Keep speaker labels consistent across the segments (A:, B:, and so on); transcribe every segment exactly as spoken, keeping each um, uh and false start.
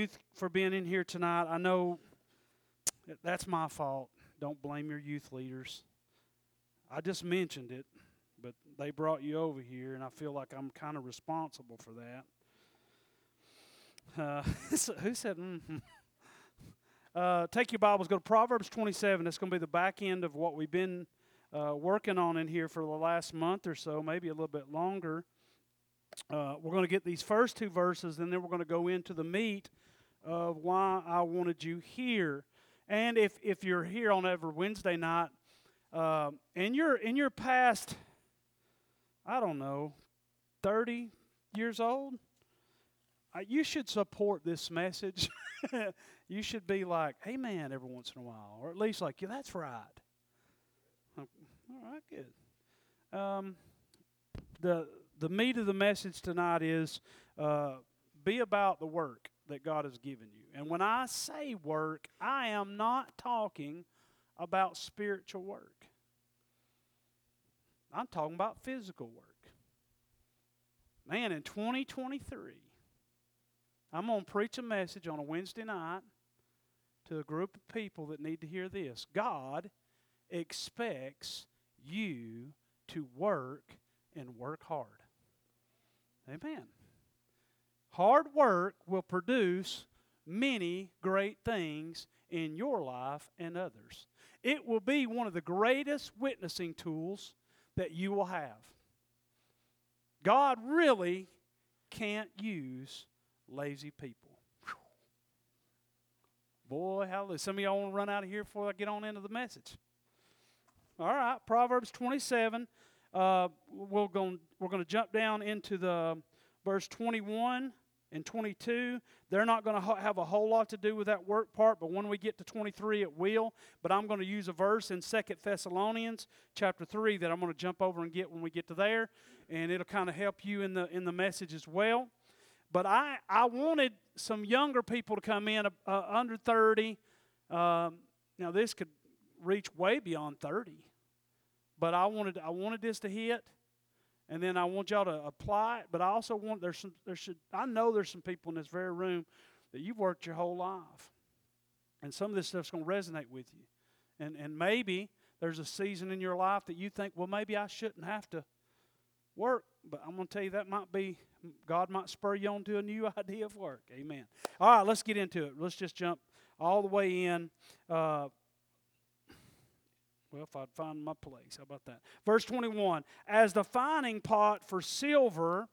A: youth for being in here tonight. I know that's my fault. Don't blame your youth leaders. I just mentioned it, but they brought you over here, and I feel like I'm kind of responsible for that. Uh, who said, mm-hmm? Uh, take your Bibles, go to Proverbs twenty-seven. That's going to be the back end of what we've been uh, working on in here for the last month or so, maybe a little bit longer. Uh, we're going to get these first two verses, and then we're going to go into the meat of why I wanted you here. And if, if you're here on every Wednesday night, uh, and you're in your past, I don't know, thirty years old, uh, you should support this message. You should be like, amen, every once in a while, or at least like, yeah, that's right. All right, good. Um, the the meat of the message tonight is uh, be about the work that God has given you. And when I say work, I am not talking about spiritual work. I'm talking about physical work. Man, in twenty twenty-three, I'm going to preach a message on a Wednesday night to a group of people that need to hear this. God expects you to work and work hard. Amen. Hard work will produce many great things in your life and others. It will be one of the greatest witnessing tools that you will have. God really can't use lazy people. Whew. Boy, hallelujah. Some of y'all want to run out of here before I get on into the message. All right, Proverbs twenty-seven. Uh, we're going we're going to jump down into the verse twenty-one and twenty-two. They're not going to ha- have a whole lot to do with that work part, but when we get to twenty-three, it will. But I'm going to use a verse in Second Thessalonians chapter three that I'm going to jump over and get when we get to there, and it'll kind of help you in the in the message as well. But I, I wanted some younger people to come in, uh, under thirty. Um, now, this could reach way beyond thirty. But I wanted I wanted this to hit, and then I want y'all to apply it. But I also want, there's some, there should, I know there's some people in this very room that you've worked your whole life. And some of this stuff's going to resonate with you. And, and maybe there's a season in your life that you think, well, maybe I shouldn't have to work. But I'm going to tell you that might be, God might spur you on to a new idea of work. Amen. All right, let's get into it. Let's just jump all the way in. Uh, well, if I'd find my place. How about that? Verse twenty-one. As the fining pot for silver,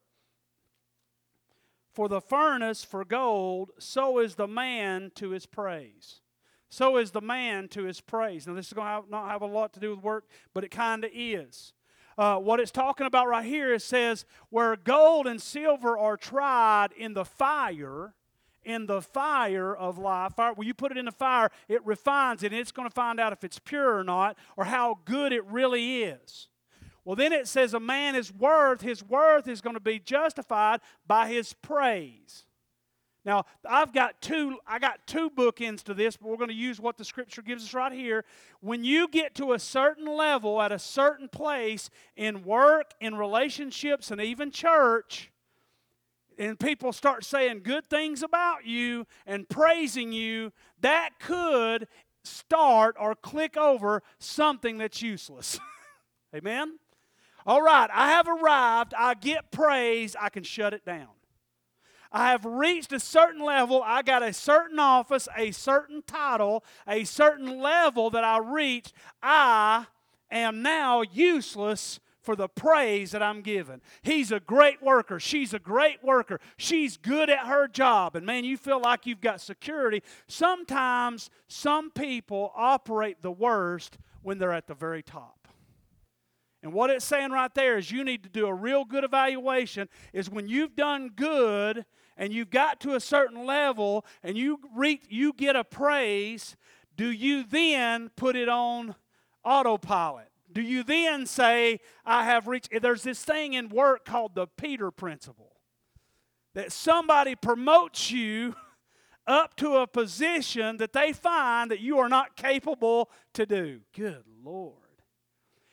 A: for the furnace for gold, so is the man to his praise. So is the man to his praise. Now, this is going to have, not have a lot to do with work, but it kind of is. Uh, what it's talking about right here, it says, where gold and silver are tried in the fire, in the fire of life. Fire, when you put it in the fire, it refines it, and it's going to find out if it's pure or not, or how good it really is. Well, then it says a man is worth, his worth is going to be justified by his praise. Now, I've got two, I got two bookends to this, but we're going to use what the Scripture gives us right here. When you get to a certain level at a certain place in work, in relationships, and even church, and people start saying good things about you and praising you, that could start or click over something that's useless. Amen? All right, I have arrived. I get praise. I can shut it down. I have reached a certain level. I got a certain office, a certain title, a certain level that I reached. I am now useless for the praise that I'm given. He's a great worker. She's a great worker. She's good at her job. And man, you feel like you've got security. Sometimes some people operate the worst when they're at the very top. And what it's saying right there is you need to do a real good evaluation is when you've done good and you've got to a certain level and you reach, you get a praise, do you then put it on autopilot? Do you then say, I have reached? There's this thing in work called the Peter principle. That somebody promotes you up to a position that they find that you are not capable to do. Good Lord.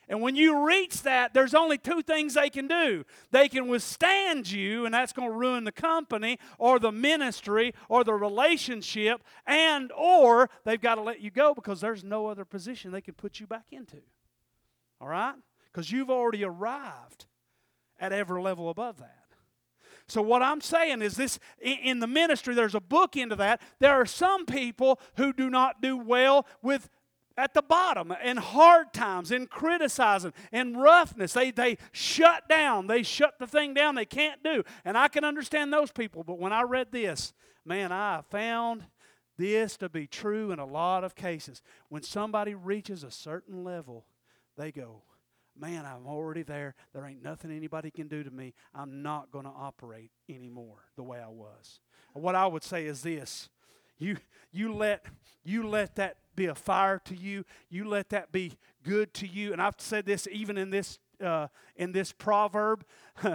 A: And when you reach that, there's only two things they can do. They can withstand you, and that's going to ruin the company or the ministry or the relationship, and or they've got to let you go because there's no other position they can put you back into. All right? Because you've already arrived at every level above that. So what I'm saying is this, in the ministry, there's a book into that. There are some people who do not do well with at the bottom, in hard times, in criticizing, in roughness. They, they shut down. They shut the thing down they can't do. And I can understand those people. But when I read this, man, I found this to be true in a lot of cases. When somebody reaches a certain level, they go, man, I'm already there. There ain't nothing anybody can do to me. I'm not going to operate anymore the way I was. What I would say is this. You, you, let, you let that be a fire to you. You let that be good to you. And I've said this even in this, uh, in this proverb.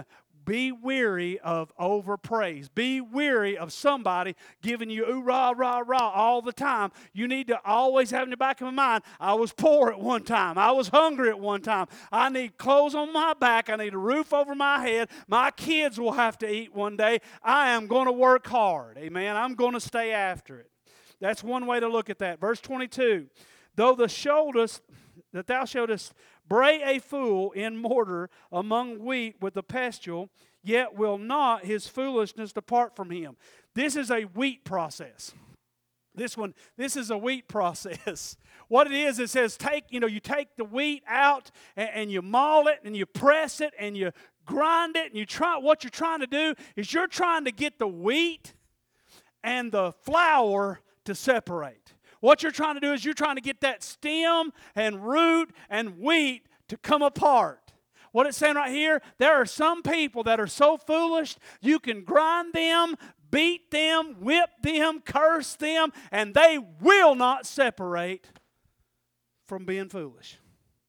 A: Be weary of overpraise. Be weary of somebody giving you ooh, rah, rah, rah all the time. You need to always have in the back of my mind, I was poor at one time. I was hungry at one time. I need clothes on my back. I need a roof over my head. My kids will have to eat one day. I am going to work hard. Amen. I'm going to stay after it. That's one way to look at that. Verse twenty-two, though the shouldest, that thou shouldest bray a fool in mortar among wheat with the pestle, yet will not his foolishness depart from him. This is a wheat process. This one, this is a wheat process. What it is, it says take, you know, you take the wheat out and, and you maul it and you press it and you grind it and you try, what you're trying to do is you're trying to get the wheat and the flour to separate. What you're trying to do is you're trying to get that stem and root and wheat to come apart. What it's saying right here, there are some people that are so foolish, you can grind them, beat them, whip them, curse them, and they will not separate from being foolish.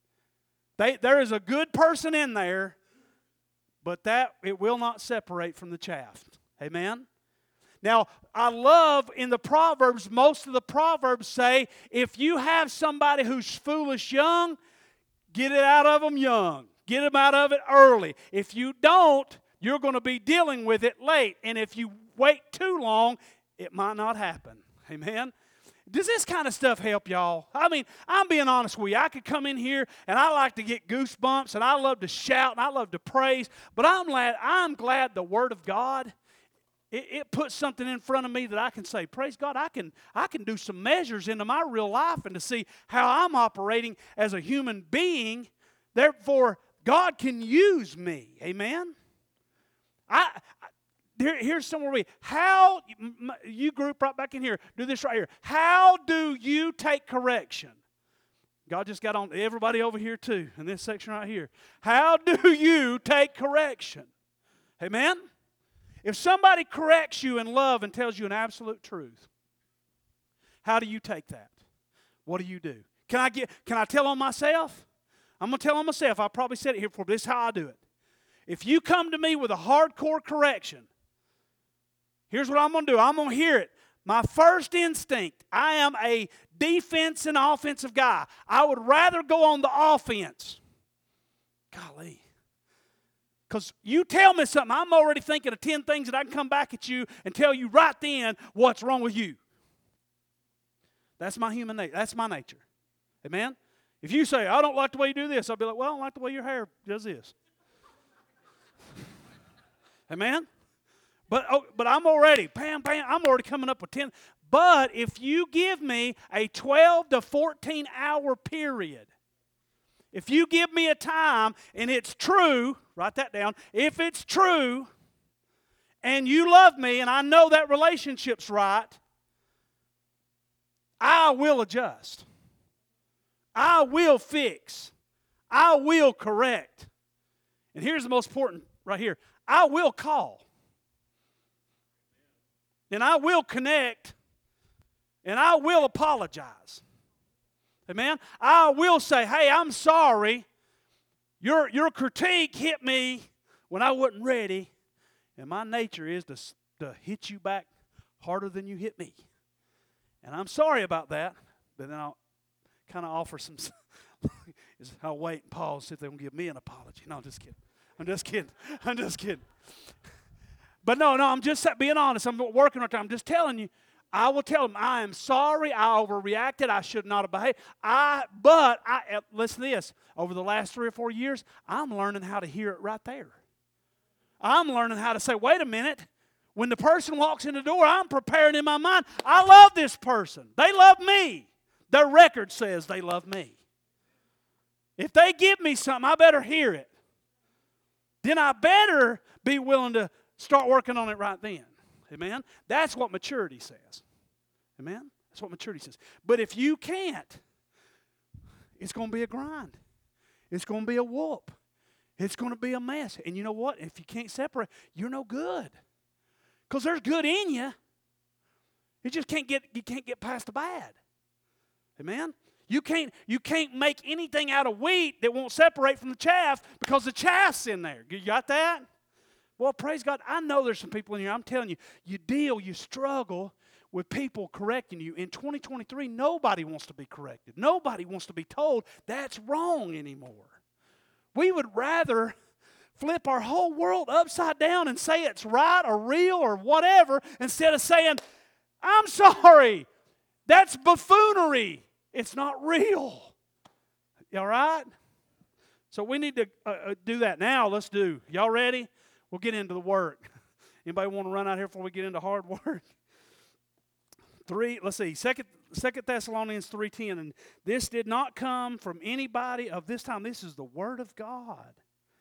A: They, there is a good person in there, but that it will not separate from the chaff. Amen? Now, I love in the Proverbs, most of the Proverbs say, if you have somebody who's foolish young, get it out of them young. Get them out of it early. If you don't, you're going to be dealing with it late. And if you wait too long, it might not happen. Amen? Does this kind of stuff help y'all? I mean, I'm being honest with you. I could come in here and I like to get goosebumps and I love to shout and I love to praise. But I'm glad, I'm glad the Word of God, It, it puts something in front of me that I can say, praise God, I can, I can do some measures into my real life and to see how I'm operating as a human being. Therefore, God can use me. Amen? I, I here, here's somewhere we, how, you group right back in here, do this right here. How do you take correction? God just got on everybody over here too, in this section right here. How do you take correction? Amen? If somebody corrects you in love and tells you an absolute truth, how do you take that? What do you do? Can I get? Can I tell on myself? I'm going to tell on myself. I probably said it here before, but this is how I do it. If you come to me with a hardcore correction, here's what I'm going to do. I'm going to hear it. My first instinct, I am a defense and offensive guy. I would rather go on the offense. Golly. Because you tell me something, I'm already thinking of ten things that I can come back at you and tell you right then what's wrong with you. That's my human nature. That's my nature. Amen? If you say, I don't like the way you do this, I'll be like, well, I don't like the way your hair does this. Amen? But, oh, but I'm already, bam, bam, I'm already coming up with ten. But if you give me a twelve to fourteen hour period, if you give me a time and it's true, write that down, if it's true and you love me and I know that relationship's right, I will adjust. I will fix. I will correct. And here's the most important right here. I will call. And I will connect. And I will apologize. Amen? I will say, hey, I'm sorry. Your, your critique hit me when I wasn't ready. And my nature is to, to hit you back harder than you hit me. And I'm sorry about that. But then I'll kind of offer some, is I'll wait and pause, see if they're going to give me an apology. No, I'm just kidding. I'm just kidding. I'm just kidding. But no, no, I'm just being honest. I'm working on it. I'm just telling you. I will tell them, I am sorry. I overreacted. I should not have behaved. I, but, I, listen to this. Over the last three or four years, I'm learning how to hear it right there. I'm learning how to say, wait a minute. When the person walks in the door, I'm preparing in my mind, I love this person. They love me. Their record says they love me. If they give me something, I better hear it. Then I better be willing to start working on it right then. Amen? That's what maturity says. Amen? That's what maturity says. But if you can't, it's going to be a grind. It's going to be a whoop. It's going to be a mess. And you know what? If you can't separate, you're no good. Because there's good in you. You just can't get, you can't get past the bad. Amen? You can't, you can't make anything out of wheat that won't separate from the chaff because the chaff's in there. You got that? Well, praise God, I know there's some people in here, I'm telling you, you deal, you struggle with people correcting you. In twenty twenty-three, nobody wants to be corrected. Nobody wants to be told that's wrong anymore. We would rather flip our whole world upside down and say it's right or real or whatever instead of saying, I'm sorry, that's buffoonery. It's not real. You all right? So we need to uh, do that now. Let's do. Y'all ready? We'll get into the work. Anybody want to run out here before we get into hard work? Three, let's see, Second, Second Thessalonians three ten. And this did not come from anybody of this time. This is the Word of God.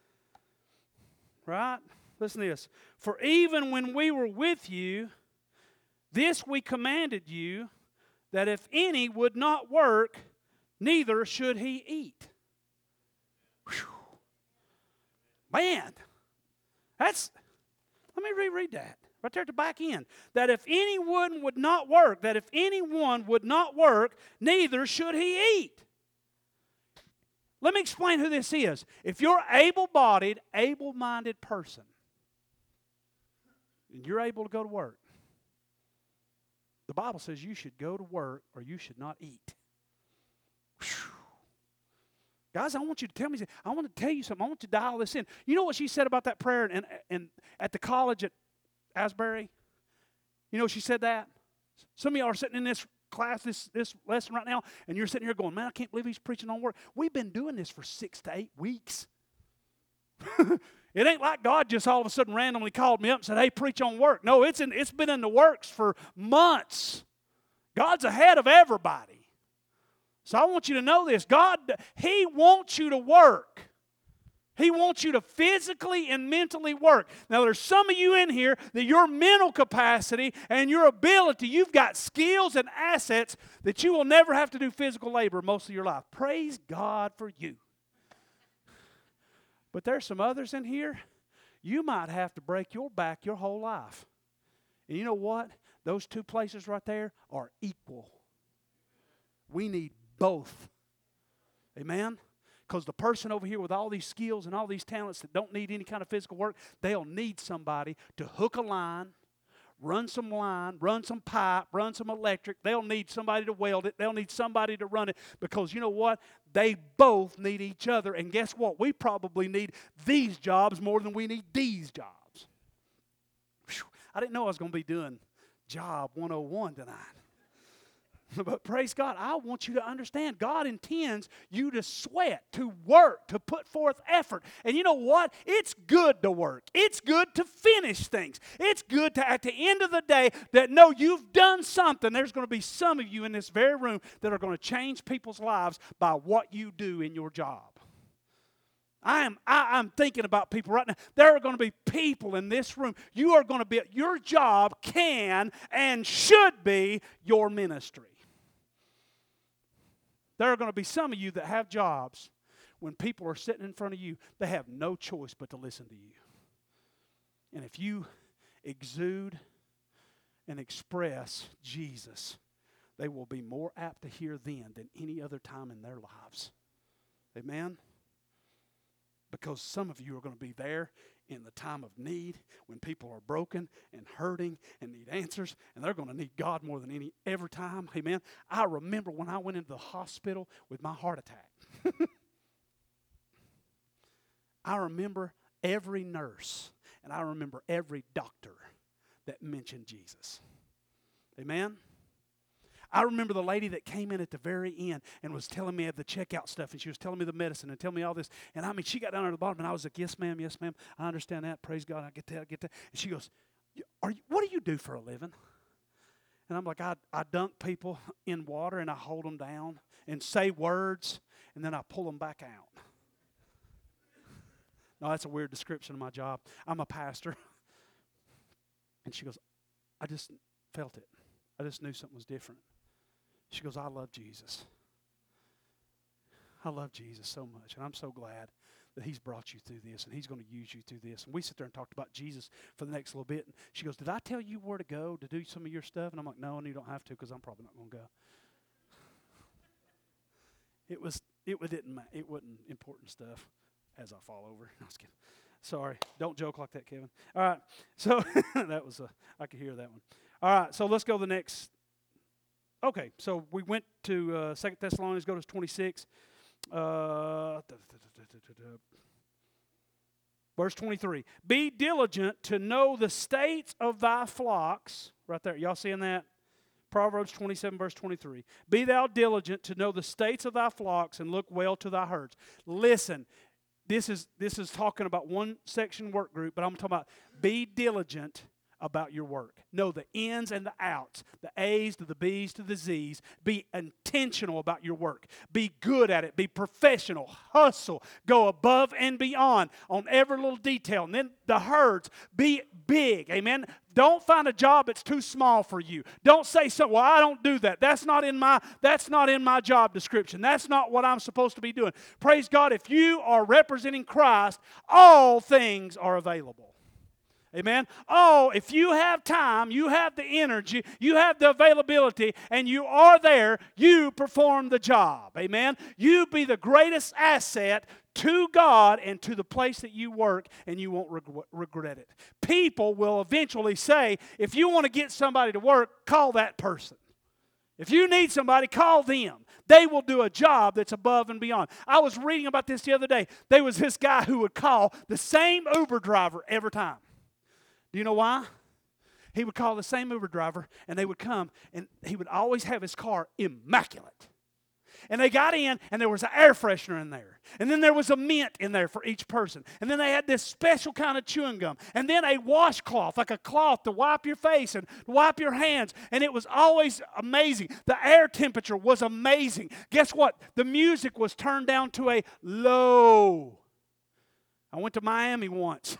A: Right? Listen to this. For even when we were with you, this we commanded you, that if any would not work, neither should he eat. Whew. Man. That's, let me reread that. Right there at the back end. That if anyone would not work, that if anyone would not work, neither should he eat. Let me explain who this is. If you're able-bodied, able-minded person, and you're able to go to work, the Bible says you should go to work or you should not eat. Whew. Guys, I want you to tell me, I want to tell you something. I want you to dial this in. You know what she said about that prayer in, in, at the college at Asbury? You know she said that? Some of y'all are sitting in this class, this, this lesson right now, and you're sitting here going, man, I can't believe he's preaching on work. We've been doing this for six to eight weeks. It ain't like God just all of a sudden randomly called me up and said, hey, preach on work. No, it's, in, it's been in the works for months. God's ahead of everybody. So I want you to know this. God, He wants you to work. He wants you to physically and mentally work. Now, there's some of you in here that your mental capacity and your ability, you've got skills and assets that you will never have to do physical labor most of your life. Praise God for you. But there's some others in here, you might have to break your back your whole life. And you know what? Those two places right there are equal. We need both. Amen? Because the person over here with all these skills and all these talents that don't need any kind of physical work, they'll need somebody to hook a line, run some line, run some pipe, run some electric. They'll need somebody to weld it. They'll need somebody to run it. Because you know what? They both need each other. And guess what? We probably need these jobs more than we need these jobs. Whew. I didn't know I was going to be doing Job one oh one tonight. But praise God, I want you to understand, God intends you to sweat, to work, to put forth effort. And you know what? It's good to work. It's good to finish things. It's good to, at the end of the day, that know you've done something. There's going to be some of you in this very room that are going to change people's lives by what you do in your job. I am I, I'm thinking about people right now. There are going to be people in this room. You are going to be, your job can and should be your ministry. There are going to be some of you that have jobs when people are sitting in front of you, they have no choice but to listen to you. And if you exude and express Jesus, they will be more apt to hear then than any other time in their lives. Amen? Because some of you are going to be there in the time of need when people are broken and hurting and need answers, and they're going to need God more than any every time. Amen. I remember when I went into the hospital with my heart attack. I remember every nurse and I remember every doctor that mentioned Jesus. Amen? I remember the lady that came in at the very end and was telling me of the checkout stuff, and she was telling me the medicine and telling me all this. And I mean, she got down to the bottom, and I was like, yes, ma'am, yes, ma'am. I understand that. Praise God. I get that, I get that. And she goes, Are you, what do you do for a living? And I'm like, I, I dunk people in water, and I hold them down and say words, and then I pull them back out. No, that's a weird description of my job. I'm a pastor. And she goes, I just felt it. I just knew something was different. She goes, I love Jesus. I love Jesus so much, and I'm so glad that he's brought you through this, and he's going to use you through this. And we sit there and talked about Jesus for the next little bit. And she goes, did I tell you where to go to do some of your stuff? And I'm like, no, and you don't have to, because I'm probably not going to go. It was, it didn't, it wasn't important stuff. As I fall over. No, I was kidding. Sorry. Don't joke like that, Kevin. All right. So that was a, I could hear that one. All right. So let's go to the next. Okay. So we went to uh, Second Thessalonians, go to twenty-six. Uh, verse twenty-three. Be diligent to know the states of thy flocks. Right there. Y'all seeing that? Proverbs twenty-seven, verse twenty-three. Be thou diligent to know the states of thy flocks and look well to thy herds. Listen. This is this is talking about one section work group, but I'm talking about be diligent about your work. Know the ins and the outs, the A's to the B's to the Z's. Be intentional about your work. Be good at it. Be professional. Hustle. Go above and beyond on every little detail. And then the herds, be big. Amen. Don't find a job that's too small for you. Don't say so, well, I don't do that. That's not in my that's not in my job description. That's not what I'm supposed to be doing. Praise God, if you are representing Christ, all things are available. Amen. Oh, if you have time, you have the energy, you have the availability, and you are there, you perform the job. Amen. You be the greatest asset to God and to the place that you work, and you won't regret it. People will eventually say, if you want to get somebody to work, call that person. If you need somebody, call them. They will do a job that's above and beyond. I was reading about this the other day. There was this guy who would call the same Uber driver every time. Do you know why? He would call the same Uber driver, and they would come, and he would always have his car immaculate. And they got in, and there was an air freshener in there. And then there was a mint in there for each person. And then they had this special kind of chewing gum. And then a washcloth, like a cloth to wipe your face and wipe your hands. And it was always amazing. The air temperature was amazing. Guess what? The music was turned down to a low. I went to Miami once.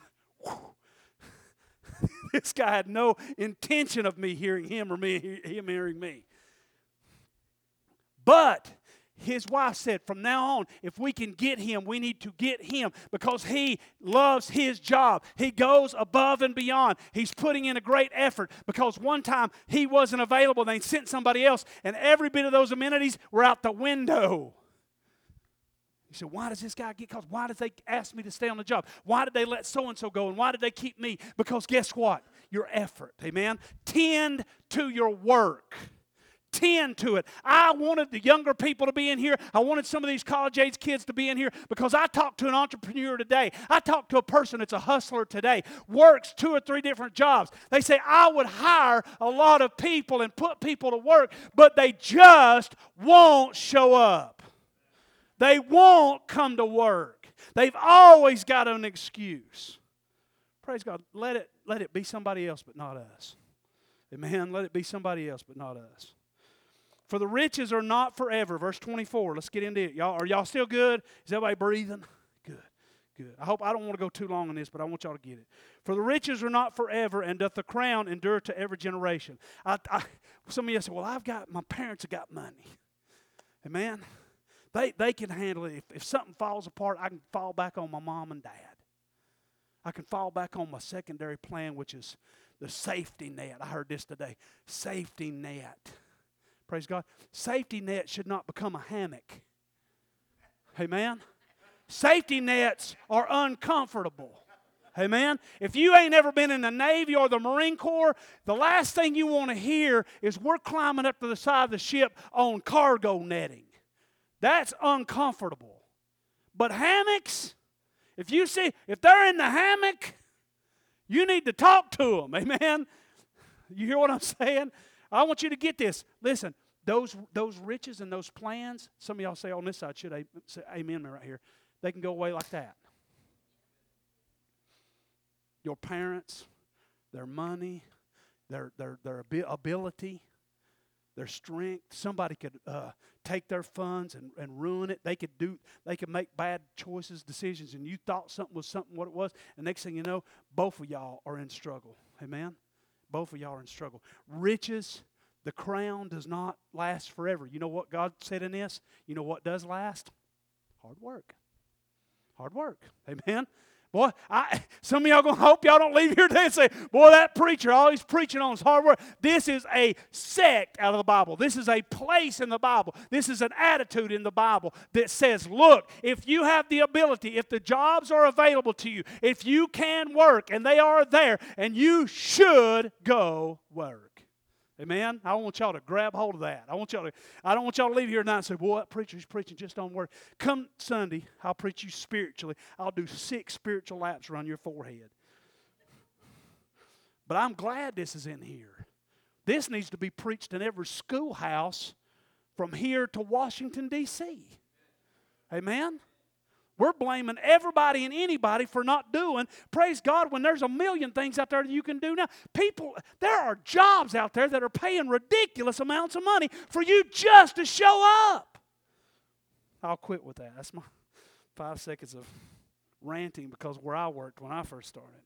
A: This guy had no intention of me hearing him or me him hearing me. But his wife said, from now on, if we can get him, we need to get him because he loves his job. He goes above and beyond. He's putting in a great effort because one time he wasn't available. They sent somebody else, and every bit of those amenities were out the window. He said, why does this guy get called? Why did they ask me to stay on the job? Why did they let so-and-so go? And why did they keep me? Because guess what? Your effort, amen? Tend to your work. Tend to it. I wanted the younger people to be in here. I wanted some of these college-age kids to be in here because I talked to an entrepreneur today. I talked to a person that's a hustler today, works two or three different jobs. They say, I would hire a lot of people and put people to work, but they just won't show up. They won't come to work. They've always got an excuse. Praise God. Let it, let it be somebody else but not us. Amen. Let it be somebody else but not us. For the riches are not forever. Verse twenty-four. Let's get into it. Y'all, are y'all still good? Is everybody breathing? Good. Good. I hope I don't want to go too long on this, but I want y'all to get it. For the riches are not forever, and doth the crown endure to every generation. I, I, some of you say, well, I've got, my parents have got money. Amen. They, they can handle it. If, if something falls apart, I can fall back on my mom and dad. I can fall back on my secondary plan, which is the safety net. I heard this today. Safety net. Praise God. Safety net should not become a hammock. Amen. Safety nets are uncomfortable. Amen. If you ain't ever been in the Navy or the Marine Corps, the last thing you want to hear is we're climbing up to the side of the ship on cargo netting. That's uncomfortable. But hammocks, If you see, if they're in the hammock, you need to talk to them. Amen? You hear what I'm saying? I want you to get this. Listen, those, those riches and those plans, some of y'all say on this side, should I say amen right here, they can go away like that. Your parents, their money, their, their, their ability, their strength. Somebody could uh, take their funds and, and ruin it. They could do. They could make bad choices, decisions, and you thought something was something what it was, and next thing you know, both of y'all are in struggle. Amen? Both of y'all are in struggle. Riches, the crown does not last forever. You know what God said in this? You know what does last? Hard work. Hard work. Amen? Boy, I, some of y'all going to hope y'all don't leave here today and say, boy, that preacher, all he's preaching on is hard work. This is a sect out of the Bible. This is a place in the Bible. This is an attitude in the Bible that says, look, if you have the ability, if the jobs are available to you, if you can work and they are there, and you should go work. Amen? I want y'all to grab hold of that. I want y'all to, I don't want y'all to leave here tonight and say, boy, that preacher's preaching just on work. Come Sunday, I'll preach you spiritually. I'll do six spiritual laps around your forehead. But I'm glad this is in here. This needs to be preached in every schoolhouse from here to Washington, D C Amen? We're blaming everybody and anybody for not doing. Praise God, when there's a million things out there that you can do now. People, there are jobs out there that are paying ridiculous amounts of money for you just to show up. I'll quit with that. That's my five seconds of ranting because where I worked when I first started.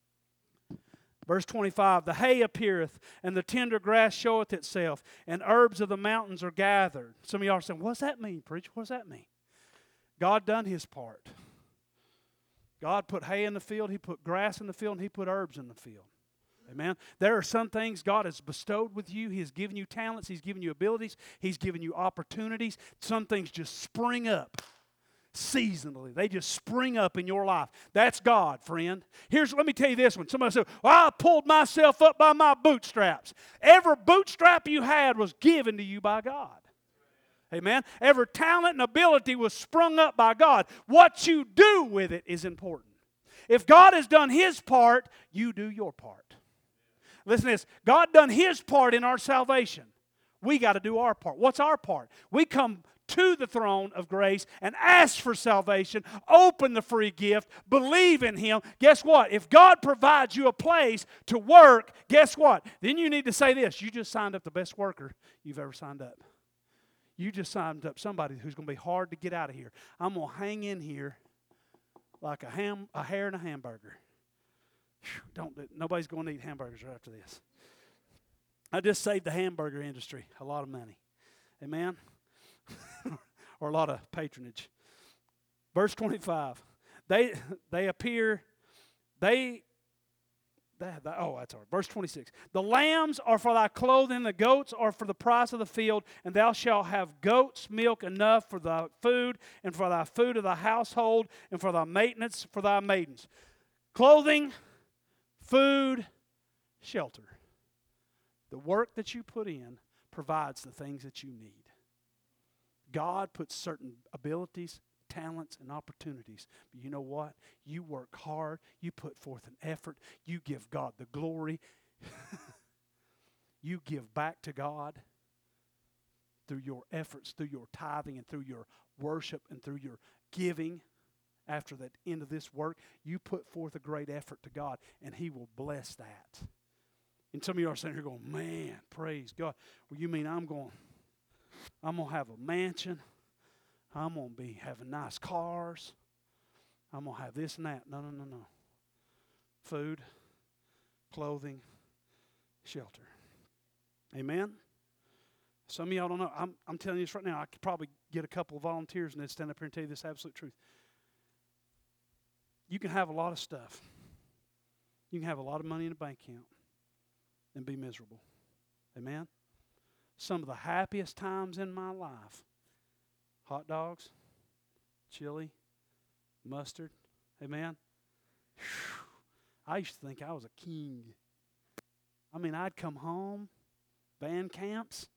A: Verse twenty-five, the hay appeareth, and the tender grass showeth itself, and herbs of the mountains are gathered. Some of y'all are saying, what does that mean, preacher? What does that mean? God done His part. God put hay in the field, He put grass in the field, and He put herbs in the field. Amen. There are some things God has bestowed with you. He has given you talents. He's given you abilities. He's given you opportunities. Some things just spring up seasonally. They just spring up in your life. That's God, friend. Here's, let me tell you this one. Somebody said, well, I pulled myself up by my bootstraps. Every bootstrap you had was given to you by God. Amen. Every talent and ability was sprung up by God. What you do with it is important. If God has done His part, you do your part. Listen to this. God done His part in our salvation. We got to do our part. What's our part? We come to the throne of grace and ask for salvation, open the free gift, believe in Him. Guess what? If God provides you a place to work, guess what? Then you need to say this. You just signed up the best worker you've ever signed up. You just signed up somebody who's going to be hard to get out of here. I'm going to hang in here like a ham, a hair in a hamburger. Whew, don't nobody's going to eat hamburgers right after this. I just saved the hamburger industry a lot of money. Amen? Or a lot of patronage. Verse twenty-five. They they appear, they That, that, oh, that's all right. Verse twenty-six. The lambs are for thy clothing, the goats are for the price of the field, and thou shalt have goats' milk enough for thy food, and for thy food of thy household, and for thy maintenance for thy maidens. Clothing, food, shelter. The work that you put in provides the things that you need. God puts certain abilities, talents, and opportunities. But you know what? You work hard. You put forth an effort. You give God the glory. You give back to God through your efforts, through your tithing, and through your worship, and through your giving. After the end of this work, you put forth a great effort to God, and He will bless that. And some of you are sitting here going, man, praise God. Well, you mean I'm going, I'm going to have a mansion. I'm going to be having nice cars. I'm going to have this and that. No, no, no, no. Food, clothing, shelter. Amen? Some of y'all don't know. I'm, I'm telling you this right now. I could probably get a couple of volunteers and they'd stand up here and tell you this absolute truth. You can have a lot of stuff. You can have a lot of money in a bank account and be miserable. Amen? Some of the happiest times in my life, hot dogs, chili, mustard, amen? Whew. I used to think I was a king. I mean, I'd come home, band camps,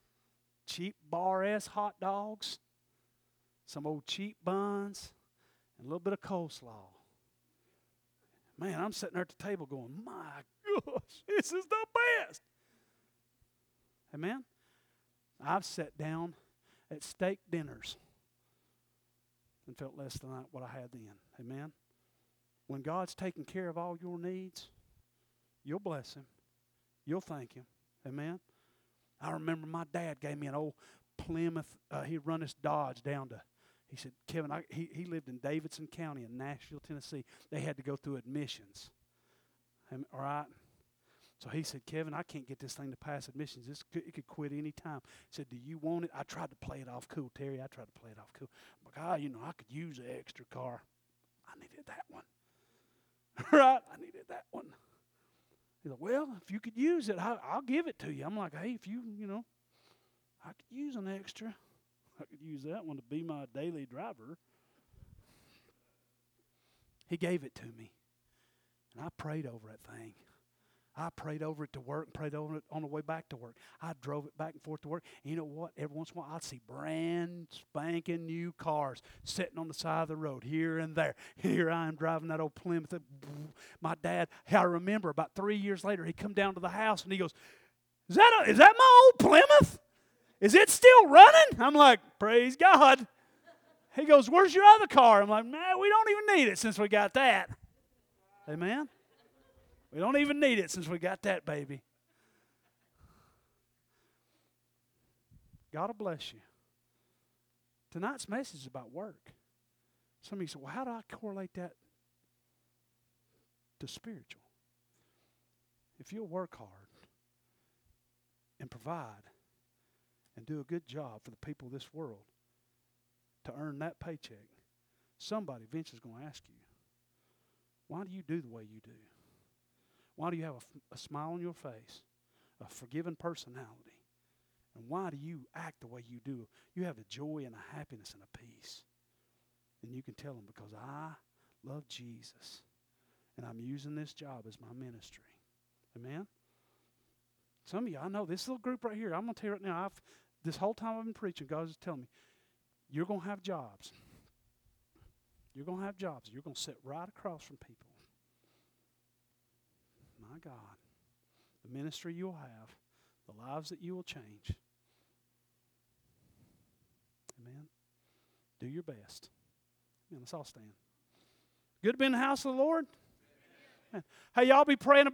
A: cheap bar-ass hot dogs, some old cheap buns, and a little bit of coleslaw. Man, I'm sitting there at the table going, my gosh, this is the best. Amen? I've sat down at steak dinners and felt less than what I had then. Amen? When God's taking care of all your needs, you'll bless Him. You'll thank Him. Amen? I remember my dad gave me an old Plymouth. Uh, he'd run this Dodge down to, he said, Kevin, I, he, he lived in Davidson County in Nashville, Tennessee. They had to go through admissions. All right? So he said, Kevin, I can't get this thing to pass admissions. This could, it could quit any time. He said, do you want it? I tried to play it off cool, Terry. I tried to play it off cool. But God, you know, I could use an extra car. I needed that one. Right? I needed that one. He's like, well, if you could use it, I, I'll give it to you. I'm like, hey, if you, you know, I could use an extra. I could use that one to be my daily driver. He gave it to me. And I prayed over that thing. I prayed over it to work and prayed over it on the way back to work. I drove it back and forth to work. And you know what? Every once in a while, I'd see brand spanking new cars sitting on the side of the road here and there. Here I am driving that old Plymouth. My dad, I remember about three years later, he come down to the house and he goes, is that, a, is that my old Plymouth? Is it still running? I'm like, praise God. He goes, where's your other car? I'm like, man, we don't even need it since we got that. Amen? We don't even need it since we got that baby. God will bless you. Tonight's message is about work. Some of you say, well, how do I correlate that to spiritual? If you'll work hard and provide and do a good job for the people of this world to earn that paycheck, somebody eventually is going to ask you, why do you do the way you do? Why do you have a, a smile on your face, a forgiving personality? And why do you act the way you do? You have a joy and a happiness and a peace. And you can tell them, because I love Jesus, and I'm using this job as my ministry. Amen? Some of you, I know this little group right here, I'm going to tell you right now, I've, this whole time I've been preaching, God is telling me, you're going to have jobs. You're going to have jobs. You're going to sit right across from people. My God, the ministry you'll have, the lives that you will change. Amen. Do your best. Amen. Let's all stand. Good to be in the house of the Lord. Amen. Hey, y'all be praying about